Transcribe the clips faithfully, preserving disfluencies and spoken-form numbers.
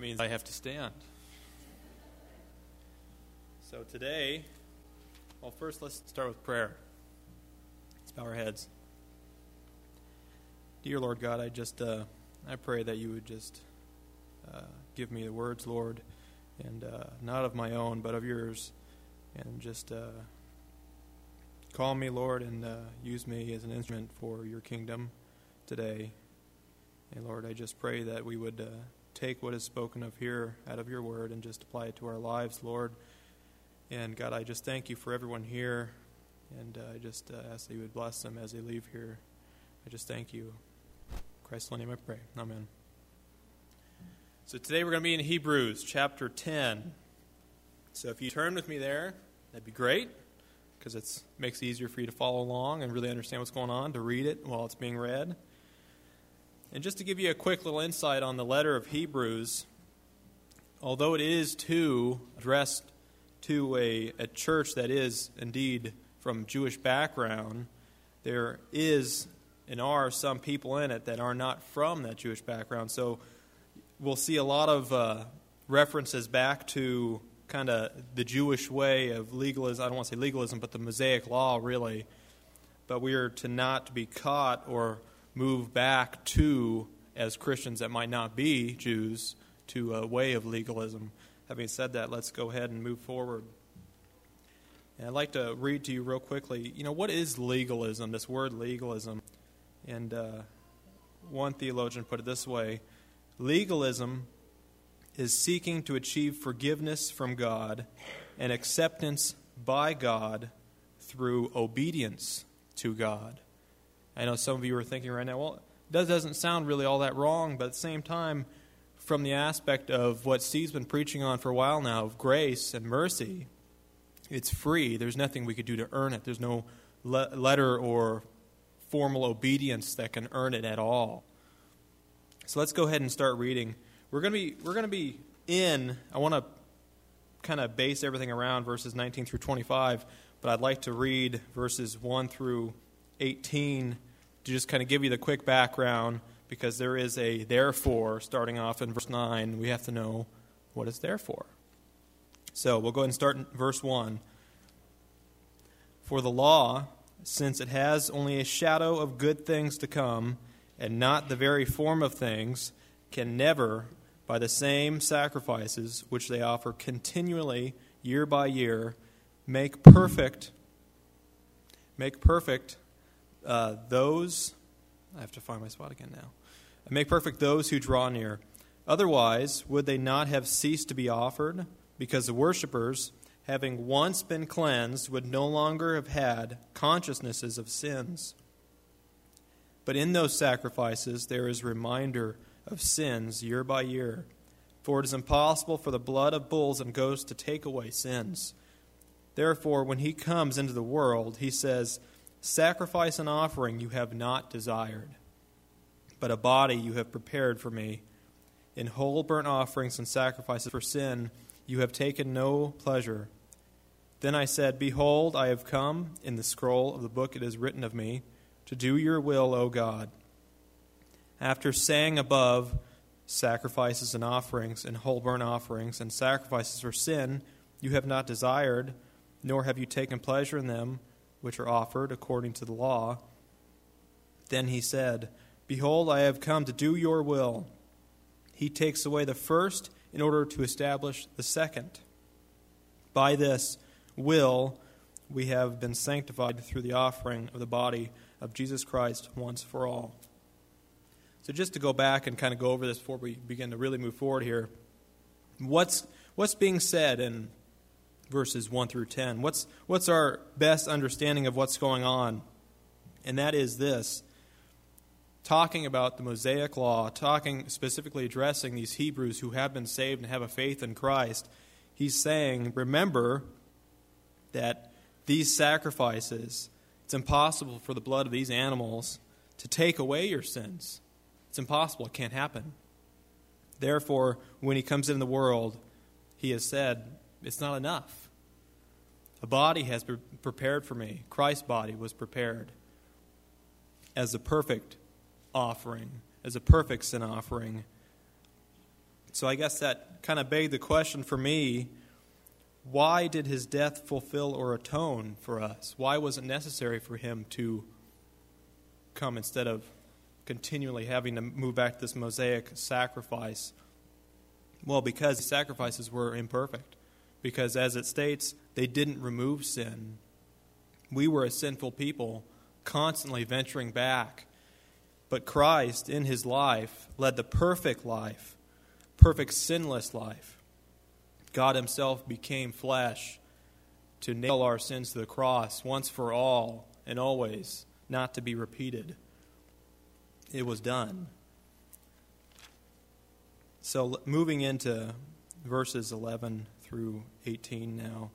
means I have to stand. So today, well, first let's start with prayer. Let's bow our heads. Dear Lord God, I just, uh, I pray that you would just uh, give me the words, Lord, and uh, not of my own, but of yours, and just uh, call me, Lord, and uh, use me as an instrument for your kingdom today. And Lord, I just pray that we would uh, take what is spoken of here out of your word and just apply it to our lives, Lord. And God, I just thank you for everyone here, and uh, I just uh, ask that you would bless them as they leave here. I just thank you. In Christ's name I pray. Amen. So today we're going to be in Hebrews chapter ten. So if you turn with me there, that'd be great, because it makes it easier for you to follow along and really understand what's going on, to read it while it's being read. And just to give you a quick little insight on the letter of Hebrews, although it is to addressed to a, a church that is indeed from Jewish background, there is and are some people in it that are not from that Jewish background. So we'll see a lot of uh, references back to kind of the Jewish way of legalism. I don't want to say legalism, but the Mosaic law, really. But we are to not be caught or move back to, as Christians that might not be Jews, to a way of legalism. Having said that, let's go ahead and move forward. And I'd like to read to you real quickly, you know, what is legalism, this word legalism? And uh, one theologian put it this way: legalism is seeking to achieve forgiveness from God and acceptance by God through obedience to God. I know some of you are thinking right now, well, that doesn't sound really all that wrong, but at the same time, from the aspect of what Steve's been preaching on for a while now, of grace and mercy, it's free. There's nothing we could do to earn it. There's no le- letter or formal obedience that can earn it at all. So let's go ahead and start reading. We're going to be we're going to be in, I want to kind of base everything around verses nineteen through twenty-five, but I'd like to read verses one through eighteen to just kind of give you the quick background, because there is a therefore starting off in verse nine. We have to know what it's there for. So we'll go ahead and start in verse one. For the law, since it has only a shadow of good things to come, and not the very form of things, can never, by the same sacrifices which they offer continually, year by year, make perfect, make perfect uh, those, I have to find my spot again now, make perfect those who draw near. Otherwise, would they not have ceased to be offered? Because the worshippers, having once been cleansed, would no longer have had consciousnesses of sins. But in those sacrifices there is reminder of sins year by year. For it is impossible for the blood of bulls and goats to take away sins. Therefore, when he comes into the world, he says, sacrifice and offering you have not desired, but a body you have prepared for me. In whole burnt offerings and sacrifices for sin you have taken no pleasure. Then I said, behold, I have come. In the scroll of the book it is written of me, to do your will, O God. After saying above, sacrifices and offerings, and whole burnt offerings, and sacrifices for sin, you have not desired, nor have you taken pleasure in them, which are offered according to the law. Then he said, behold, I have come to do your will. He takes away the first in order to establish the second. By this will we have been sanctified through the offering of the body of Jesus Christ once for all. So just to go back and kind of go over this before we begin to really move forward here, what's what's being said in verses one through ten? What's what's our best understanding of what's going on? And that is this: talking about the Mosaic law, talking specifically addressing these Hebrews who have been saved and have a faith in Christ. He's saying, remember that these sacrifices, it's impossible for the blood of these animals to take away your sins. It's impossible. It can't happen. Therefore, when he comes into the world, he has said, it's not enough. A body has been prepared for me. Christ's body was prepared as the perfect offering, as a perfect sin offering. So I guess that kind of begged the question for me, why did his death fulfill or atone for us? Why was it necessary for him to come instead of continually having to move back to this Mosaic sacrifice? Well, because the sacrifices were imperfect. Because as it states, they didn't remove sin. We were a sinful people, constantly venturing back. But Christ, in his life, led the perfect life, perfect sinless life. God himself became flesh to nail our sins to the cross once for all and always, not to be repeated. It was done. So moving into verses eleven through eighteen now,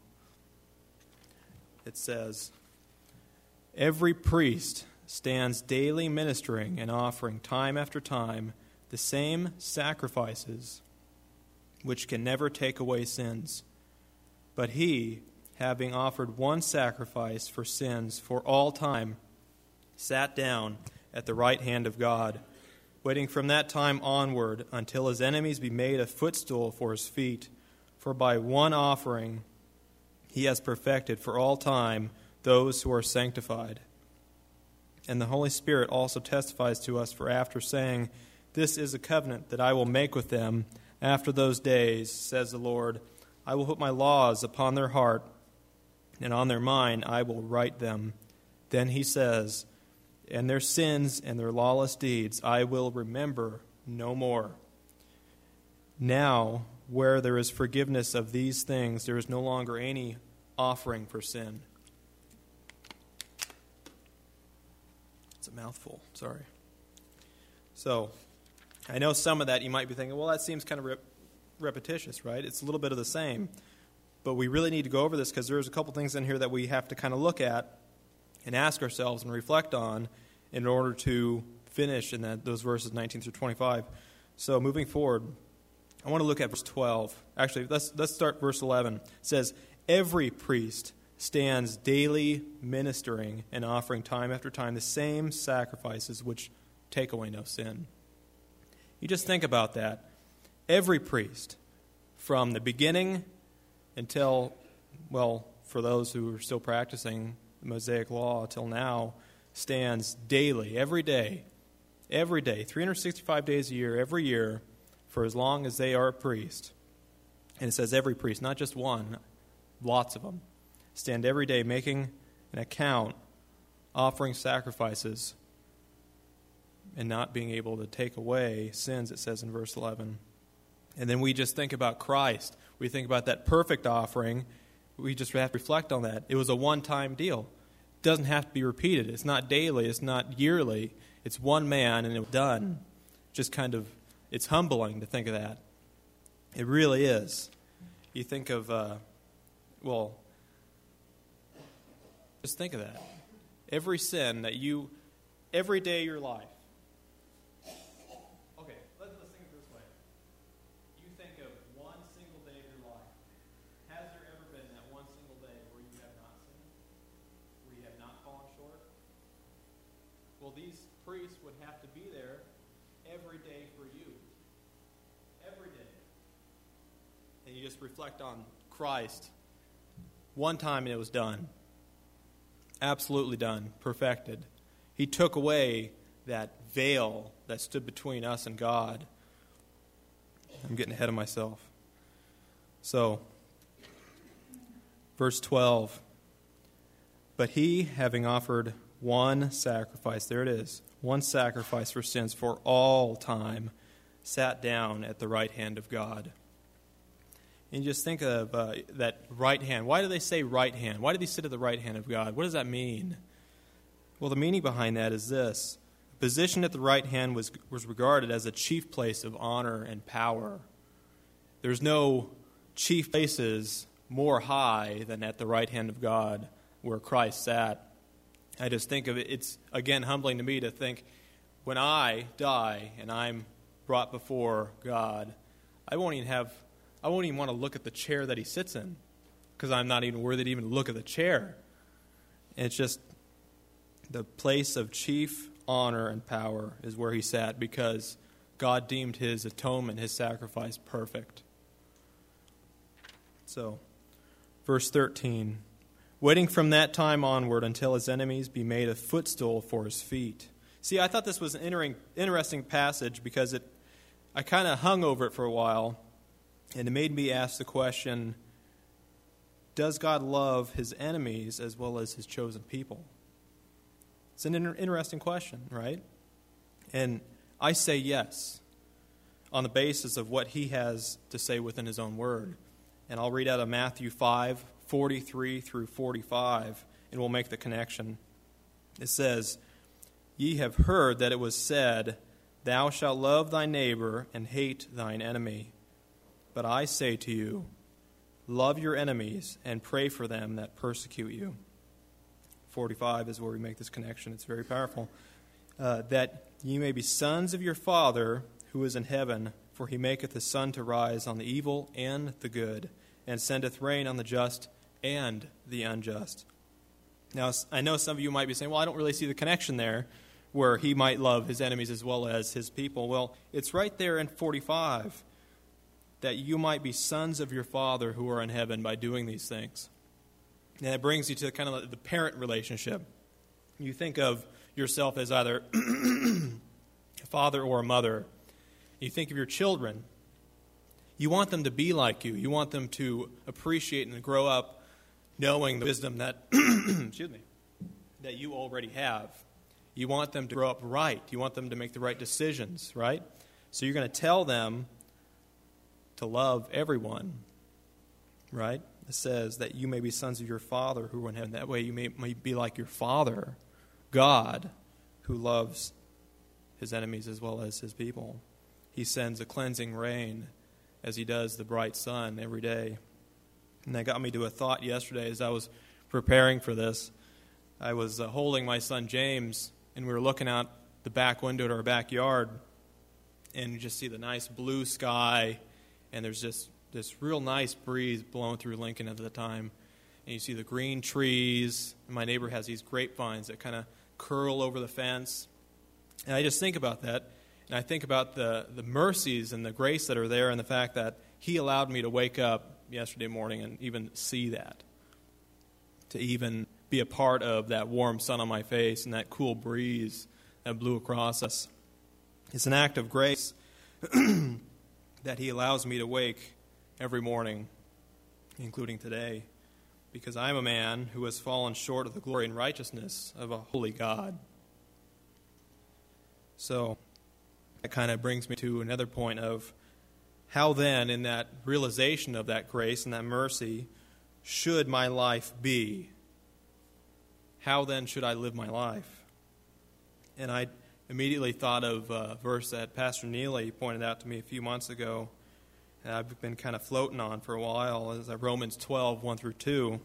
it says, "Every priest stands daily ministering and offering time after time the same sacrifices which can never take away sins. But he, having offered one sacrifice for sins for all time, sat down at the right hand of God, waiting from that time onward until his enemies be made a footstool for his feet. For by one offering he has perfected for all time those who are sanctified. And the Holy Spirit also testifies to us, for after saying, 'This is a covenant that I will make with them after those days,' says the Lord, 'I will put my laws upon their heart, and on their mind I will write them.' Then he says, 'And their sins and their lawless deeds I will remember no more.' Now, where there is forgiveness of these things, there is no longer any offering for sin." It's a mouthful, sorry. So, I know some of that you might be thinking, well, that seems kind of rep- repetitious, right? It's a little bit of the same. But we really need to go over this because there's a couple things in here that we have to kind of look at and ask ourselves and reflect on in order to finish in that those verses nineteen through twenty-five. So moving forward, I want to look at verse twelve. Actually, let's let's start verse eleven. It says, "Every priest stands daily ministering and offering time after time the same sacrifices which take away no sin." You just think about that. Every priest, from the beginning until, well, for those who are still practicing the Mosaic law till now, stands daily, every day, every day, three hundred sixty-five days a year, every year, for as long as they are a priest. And it says every priest, not just one, lots of them, stand every day making an account, offering sacrifices, and not being able to take away sins, it says in verse eleven. And then we just think about Christ. We think about that perfect offering. We just have to reflect on that. It was a one-time deal. It doesn't have to be repeated. It's not daily. It's not yearly. It's one man, and it was done. Just kind of, it's humbling to think of that. It really is. You think of, uh, well, just think of that. Every sin that you, every day of your life. Okay, let's, let's think of it this way. You think of one single day of your life. Has there ever been that one single day where you have not sinned? Where you have not fallen short? Well, these priests would have to be there every day for you. Every day. And you just reflect on Christ. One time and it was done. Absolutely done. Perfected. He took away that veil that stood between us and God. I'm getting ahead of myself. So, verse twelve. But he, having offered one sacrifice, there it is, one sacrifice for sins for all time, sat down at the right hand of God. And you just think of uh, that right hand. Why do they say right hand? Why did he sit at the right hand of God? What does that mean? Well, the meaning behind that is this. The position at the right hand was, was regarded as a chief place of honor and power. There's no chief places more high than at the right hand of God where Christ sat. I just think of it, it's, again, humbling to me to think, when I die and I'm brought before God, I won't even have, I won't even want to look at the chair that he sits in, because I'm not even worthy to even look at the chair. And it's just the place of chief honor and power is where he sat, because God deemed his atonement, his sacrifice, perfect. So, verse thirteen, waiting from that time onward until his enemies be made a footstool for his feet. See, I thought this was an interesting passage because it, I kind of hung over it for a while, and it made me ask the question, does God love his enemies as well as his chosen people? It's an inter- interesting question, right? And I say yes, on the basis of what he has to say within his own word. And I'll read out of Matthew five, forty-three through forty-five, and we'll make the connection. It says, "Ye have heard that it was said, Thou shalt love thy neighbor and hate thine enemy. But I say to you, love your enemies and pray for them that persecute you." forty-five is where we make this connection. It's very powerful. Uh, "that ye may be sons of your Father who is in heaven, for he maketh his sun to rise on the evil and the good, and sendeth rain on the just and the unjust." Now, I know some of you might be saying, well, I don't really see the connection there, where he might love his enemies as well as his people. Well, it's right there in forty-five, that you might be sons of your Father who are in heaven by doing these things. And it brings you to kind of the parent relationship. You think of yourself as either a father or a mother. You think of your children. You want them to be like you. You want them to appreciate and grow up knowing the wisdom that, excuse me, that you already have. You want them to grow up right. You want them to make the right decisions, right? So you're going to tell them to love everyone, right? It says that you may be sons of your Father who are in heaven. That way you may, may be like your Father, God, who loves his enemies as well as his people. He sends a cleansing rain as he does the bright sun every day. And that got me to a thought yesterday as I was preparing for this. I was uh, holding my son James, and we were looking out the back window at our backyard, and you just see the nice blue sky, and there's just this real nice breeze blowing through Lincoln at the time. And you see the green trees. And my neighbor has these grapevines that kind of curl over the fence. And I just think about that. And I think about the, the mercies and the grace that are there, and the fact that he allowed me to wake up yesterday morning and even see that. To even be a part of that warm sun on my face and that cool breeze that blew across us. It's an act of grace that he allows me to wake every morning, including today, because I'm a man who has fallen short of the glory and righteousness of a holy God. So that kind of brings me to another point of how then, in that realization of that grace and that mercy, should my life be? How then should I live my life? And I immediately thought of a verse that Pastor Neely pointed out to me a few months ago, and I've been kind of floating on for a while, is Romans twelve, one through two.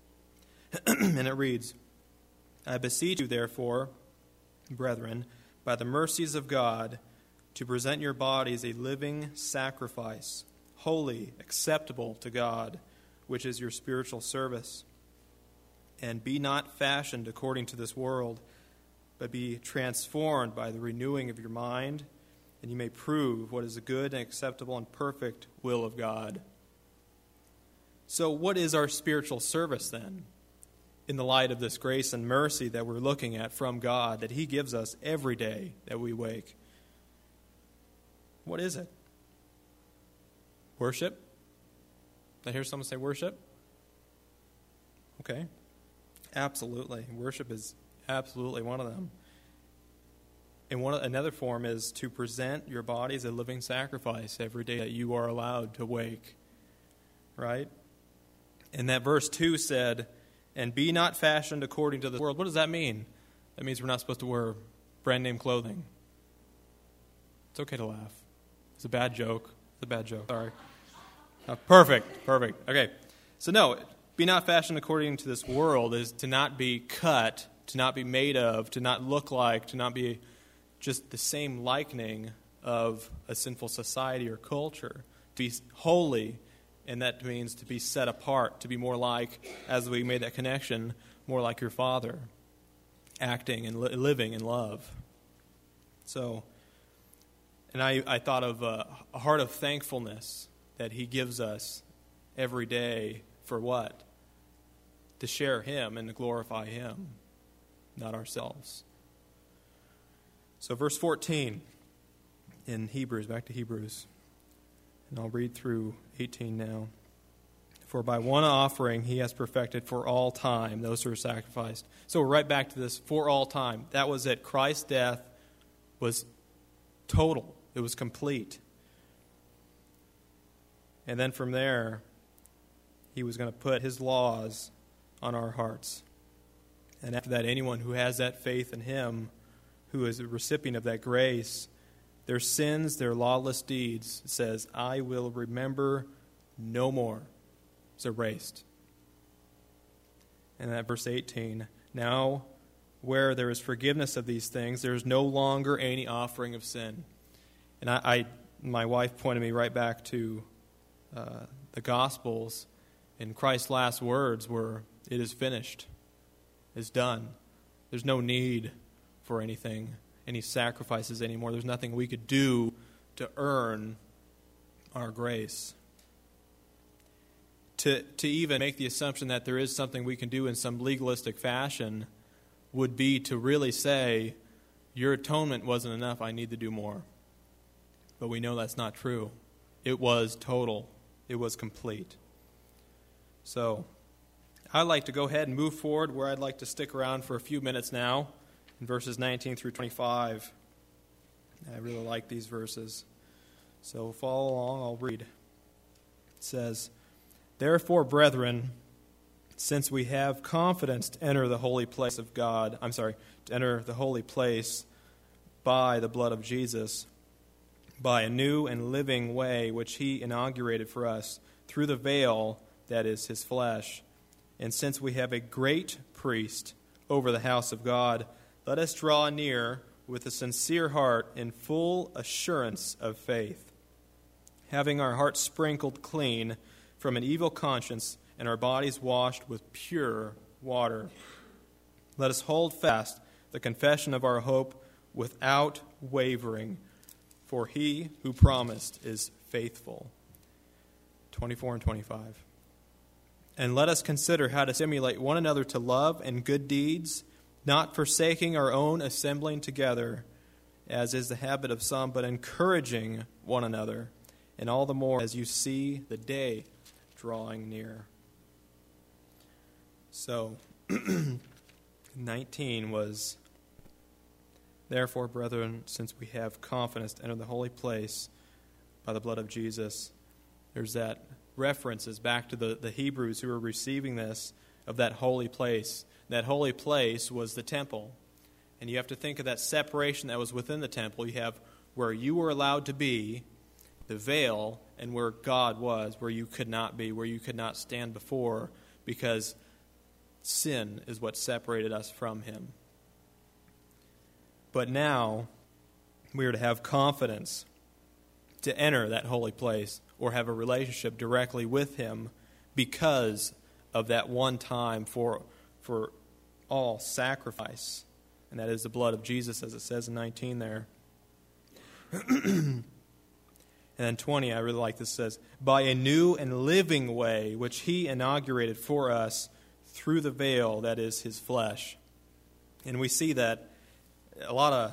And it reads, "I beseech you, therefore, brethren, by the mercies of God, to present your bodies a living sacrifice, holy, acceptable to God, which is your spiritual service. And be not fashioned according to this world, but be transformed by the renewing of your mind, and you may prove what is the good and acceptable and perfect will of God." So what is our spiritual service then, in the light of this grace and mercy that we're looking at from God, that he gives us every day that we wake? What is it? Worship? Did I hear someone say worship? Okay. Absolutely. Worship is absolutely one of them. And one another form is to present your body as a living sacrifice every day that you are allowed to wake. Right? And that verse two said, "And be not fashioned according to the world." What does that mean? That means we're not supposed to wear brand name clothing. It's okay to laugh. It's a bad joke. It's a bad joke. Sorry. Oh, perfect. Perfect. Okay. So no, be not fashioned according to this world is to not be cut, to not be made of, to not look like, to not be just the same likening of a sinful society or culture. To be holy, and that means to be set apart, to be more like, as we made that connection, more like your Father, acting and li- living in love. So, And I, I thought of uh, a heart of thankfulness that he gives us every day for what? To share him and to glorify him, not ourselves. So verse fourteen in Hebrews, back to Hebrews. And I'll read through eighteen now. For by one offering he has perfected for all time those who are sacrificed. So we're right back to this, for all time. That was it. Christ's death was total. It was complete. And then from there, he was going to put his laws on our hearts. And after that, anyone who has that faith in him, who is a recipient of that grace, their sins, their lawless deeds, it says, I will remember no more. It's erased. And that verse eighteen, now where there is forgiveness of these things, there is no longer any offering of sin. And I, I my wife pointed me right back to uh, the Gospels, and Christ's last words were, it is finished. It's done. There's no need for anything, any sacrifices anymore. There's nothing we could do to earn our grace. To to even make the assumption that there is something we can do in some legalistic fashion would be to really say, your atonement wasn't enough, I need to do more. But we know that's not true. It was total. It was complete. So, I'd like to go ahead and move forward where I'd like to stick around for a few minutes now in verses nineteen through twenty-five. I really like these verses. So follow along, I'll read. It says, therefore, brethren, since we have confidence to enter the holy place of God, I'm sorry, to enter the holy place by the blood of Jesus, by a new and living way which he inaugurated for us through the veil that is his flesh. And since we have a great priest over the house of God, let us draw near with a sincere heart in full assurance of faith, having our hearts sprinkled clean from an evil conscience and our bodies washed with pure water. Let us hold fast the confession of our hope without wavering, for he who promised is faithful. twenty-four and twenty-five. And let us consider how to stimulate one another to love and good deeds, not forsaking our own assembling together, as is the habit of some, but encouraging one another, and all the more as you see the day drawing near. So, nineteen was, therefore, brethren, since we have confidence to enter the holy place by the blood of Jesus, there's that references back to the, the Hebrews who were receiving this, of that holy place. That holy place was the temple. And you have to think of that separation that was within the temple. You have where you were allowed to be, the veil, and where God was, where you could not be, where you could not stand before, because sin is what separated us from him. But now, we are to have confidence to enter that holy place or have a relationship directly with him because of that one time for, for all sacrifice. And that is the blood of Jesus, as it says in nineteen there. And then twenty, I really like this, says, by a new and living way which he inaugurated for us through the veil that is his flesh. And we see that a lot of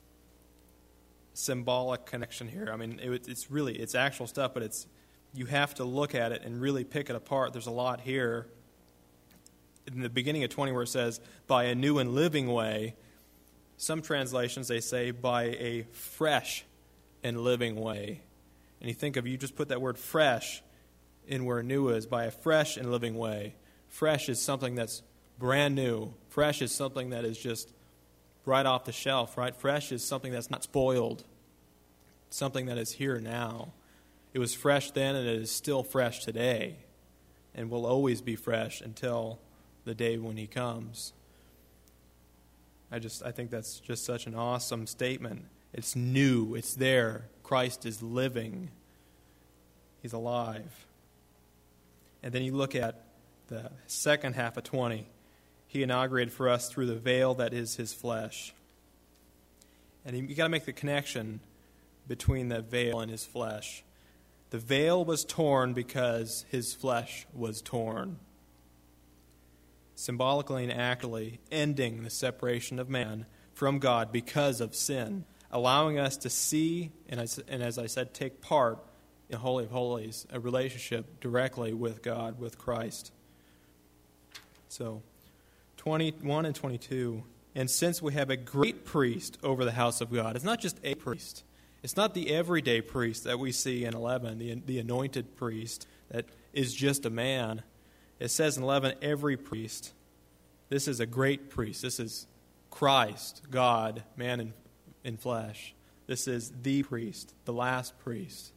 symbolic connection here. I mean, it, it's really, it's actual stuff, but it's, you have to look at it and really pick it apart. There's a lot here. In the beginning of twenty where it says, by a new and living way, some translations, they say, by a fresh and living way. And you think of, you just put that word fresh in where new is, by a fresh and living way. Fresh is something that's brand new. Fresh is something that is just right off the shelf, right? Fresh is something that's not spoiled. Something that is here now. It was fresh then and it is still fresh today. And will always be fresh until the day when he comes. I just I think that's just such an awesome statement. It's new. It's there. Christ is living. He's alive. And then you look at the second half of twenty. He inaugurated for us through the veil that is his flesh. And you got to make the connection between the veil and his flesh. The veil was torn because his flesh was torn. Symbolically and actually ending the separation of man from God because of sin, allowing us to see, and as, and as I said, take part in the Holy of Holies, a relationship directly with God, with Christ. So, twenty-one and twenty-two, and since we have a great priest over the house of God, it's not just a priest. It's not the everyday priest that we see in eleven, the, the anointed priest that is just a man. It says in eleven, every priest. This is a great priest. This is Christ, God, man in, in flesh. This is the priest, the last priest.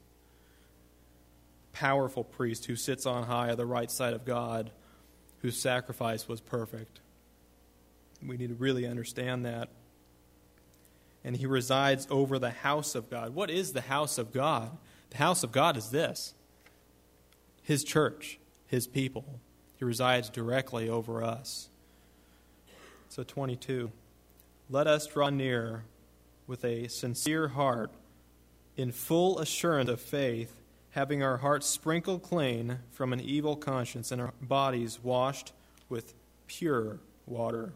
Powerful priest who sits on high at the right side of God, whose sacrifice was perfect. We need to really understand that. And he resides over the house of God. What is the house of God? The house of God is this: his church, his people. He resides directly over us. So twenty-two, let us draw near with a sincere heart, in full assurance of faith, having our hearts sprinkled clean from an evil conscience and our bodies washed with pure water.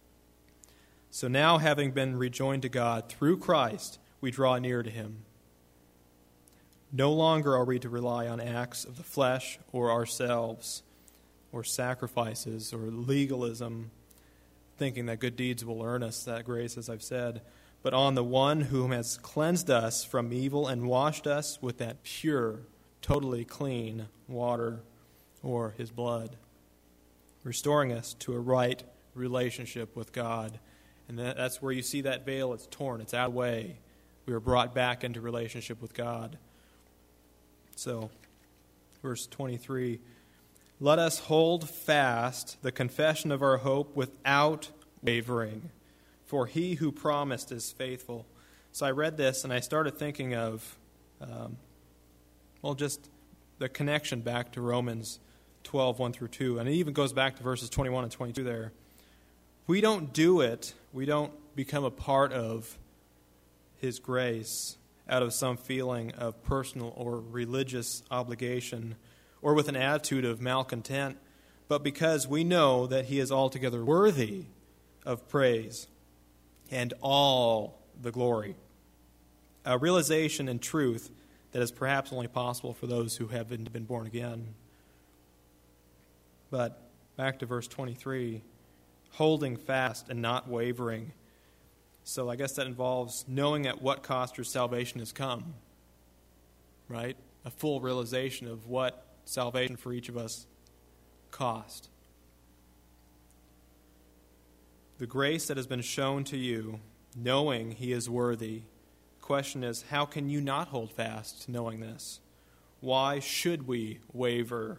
So now, having been rejoined to God through Christ, we draw near to him. No longer are we to rely on acts of the flesh or ourselves, or sacrifices, or legalism, thinking that good deeds will earn us that grace, as I've said, but on the one whom has cleansed us from evil and washed us with that pure, totally clean water, or his blood, restoring us to a right relationship with God. And that's where you see that veil. It's torn. It's out of the way. We are brought back into relationship with God. So, verse twenty-three, let us hold fast the confession of our hope without wavering, for he who promised is faithful. So I read this and I started thinking of, um, well, just the connection back to Romans twelve, one through two. And it even goes back to verses twenty-one and twenty-two there. We don't do it, we don't become a part of his grace out of some feeling of personal or religious obligation or with an attitude of malcontent, but because we know that he is altogether worthy of praise and all the glory. A realization and truth that is perhaps only possible for those who have been, been born again. But back to verse twenty-three, holding fast and not wavering. So I guess that involves knowing at what cost your salvation has come, right? A full realization of what salvation for each of us cost. The grace that has been shown to you, knowing he is worthy. The question is, how can you not hold fast knowing this? Why should we waver?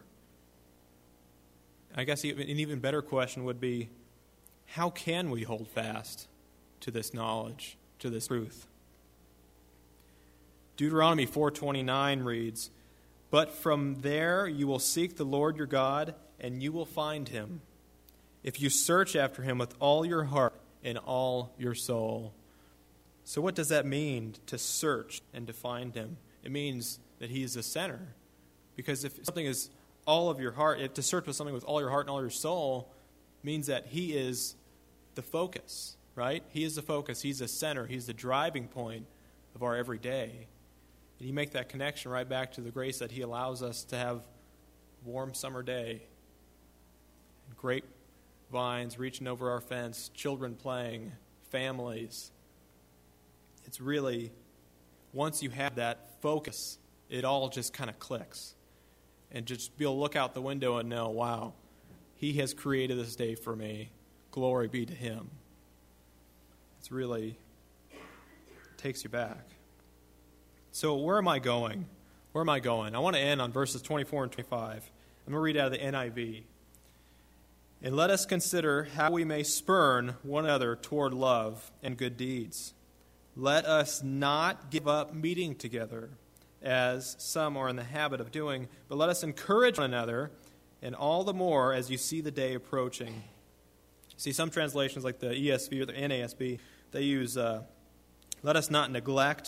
I guess an even better question would be, how can we hold fast to this knowledge, to this truth? Deuteronomy four twenty-nine reads, but from there you will seek the Lord your God, and you will find him, if you search after him with all your heart and all your soul. So what does that mean, to search and to find him? It means that he is the center. Because if something is all of your heart, if to search with something with all your heart and all your soul means that he is the focus, right? He is the focus. He's the center. He's the driving point of our everyday. And you make that connection right back to the grace that he allows us to have a warm summer day, grape vines reaching over our fence, children playing, families. It's really, once you have that focus, it all just kind of clicks. And just be able to look out the window and know, wow, he has created this day for me. Glory be to him. It's really, it takes you back. So where am I going? Where am I going? I want to end on verses twenty-four and twenty-five. I'm going to read out of the N I V. And let us consider how we may spurn one another toward love and good deeds. Let us not give up meeting together, as some are in the habit of doing, but let us encourage one another, and all the more as you see the day approaching. See, some translations like the E S V or the N A S B, they use, uh, let us not neglect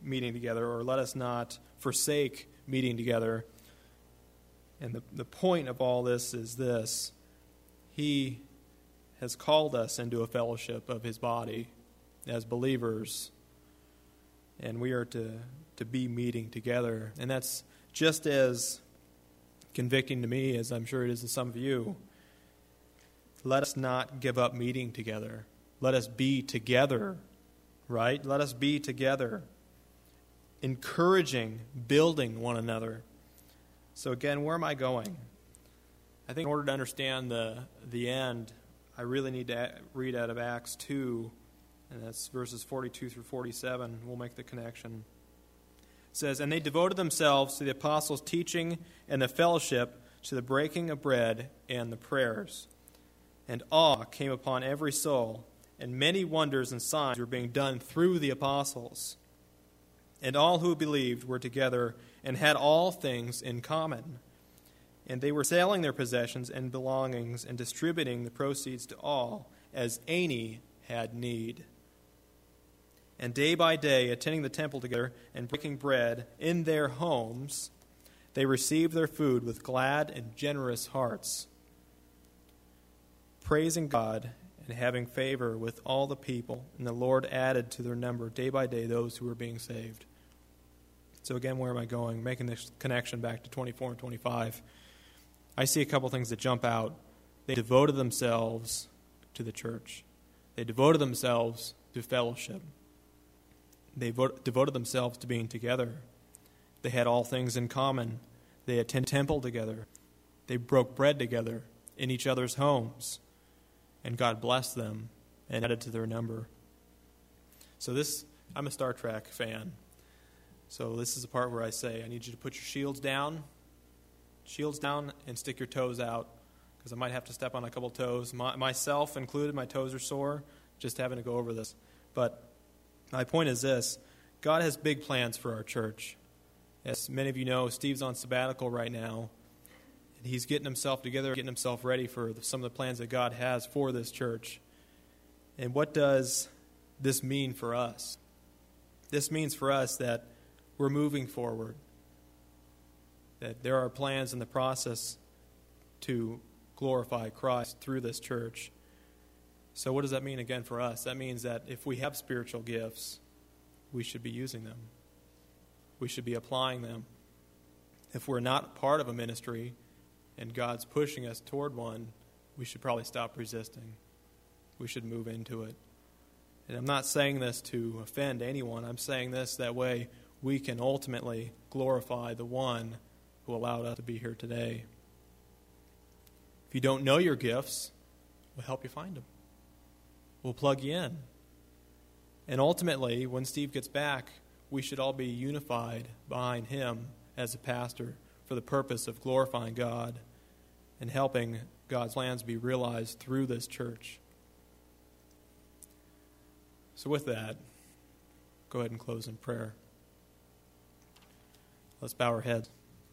meeting together, or let us not forsake meeting together. And the, the point of all this is this: He has called us into a fellowship of His body as believers, and we are to, to be meeting together. And that's just as convicting to me as I'm sure it is to some of you. Let us not give up meeting together. Let us be together, right? Let us be together, encouraging, building one another. So again, where am I going? I think in order to understand the the end, I really need to read out of Acts two, and that's verses forty-two through forty-seven. We'll make the connection. It says, "And they devoted themselves to the apostles' teaching and the fellowship, to the breaking of bread and the prayers. And awe came upon every soul, and many wonders and signs were being done through the apostles. And all who believed were together and had all things in common. And they were selling their possessions and belongings and distributing the proceeds to all as any had need. And day by day, attending the temple together and breaking bread in their homes, they received their food with glad and generous hearts, praising God and having favor with all the people. And the Lord added to their number day by day those who were being saved." So again, where am I going? Making this connection back to twenty-four and twenty-five. I see a couple things that jump out. They devoted themselves to the church. They devoted themselves to fellowship. They devoted themselves to being together. They had all things in common. They attended temple together. They broke bread together in each other's homes. And God blessed them and added to their number. So this, I'm a Star Trek fan. So this is the part where I say, I need you to put your shields down, shields down, and stick your toes out, because I might have to step on a couple toes. My, myself included, my toes are sore, just having to go over this. But my point is this: God has big plans for our church. As many of you know, Steve's on sabbatical right now, and he's getting himself together, getting himself ready for some of the plans that God has for this church. And what does this mean for us? This means for us that we're moving forward, that there are plans in the process to glorify Christ through this church. So what does that mean again for us? That means that if we have spiritual gifts, we should be using them. We should be applying them. If we're not part of a ministry and God's pushing us toward one, we should probably stop resisting. We should move into it. And I'm not saying this to offend anyone. I'm saying this that way we can ultimately glorify the one who allowed us to be here today. If you don't know your gifts, we'll help you find them. We'll plug you in. And ultimately, when Steve gets back, we should all be unified behind him as a pastor for the purpose of glorifying God and helping God's plans be realized through this church. So with that, go ahead and close in prayer. Let's bow our heads.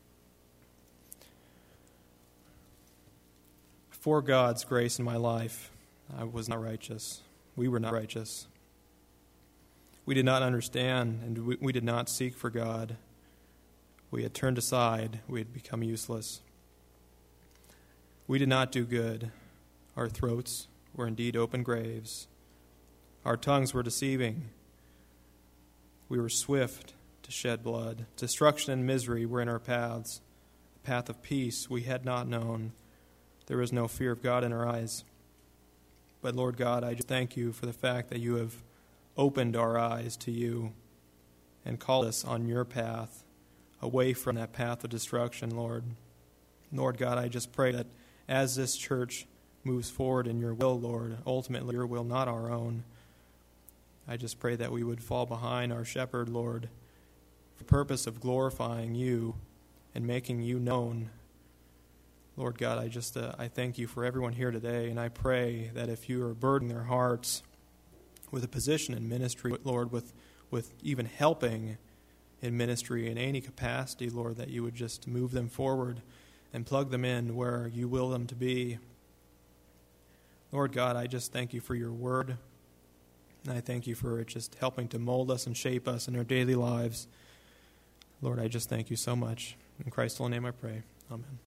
Before God's grace in my life, I was not righteous. We were not righteous. We did not understand, and we, we did not seek for God. We had turned aside. We had become useless. We did not do good. Our throats were indeed open graves. Our tongues were deceiving. We were swift to shed blood. Destruction and misery were in our paths. The path of peace we had not known. There was no fear of God in our eyes. But Lord God, I just thank you for the fact that you have opened our eyes to you and called us on your path, away from that path of destruction, Lord. Lord God, I just pray that as this church moves forward in your will, Lord, ultimately your will, not our own, I just pray that we would fall behind our shepherd, Lord, for the purpose of glorifying you and making you known. Lord God, I just uh, I thank you for everyone here today, and I pray that if you are burdening their hearts with a position in ministry, Lord, with, with even helping in ministry in any capacity, Lord, that you would just move them forward and plug them in where you will them to be. Lord God, I just thank you for your word. And I thank you for it just helping to mold us and shape us in our daily lives. Lord, I just thank you so much. In Christ's holy name I pray. Amen.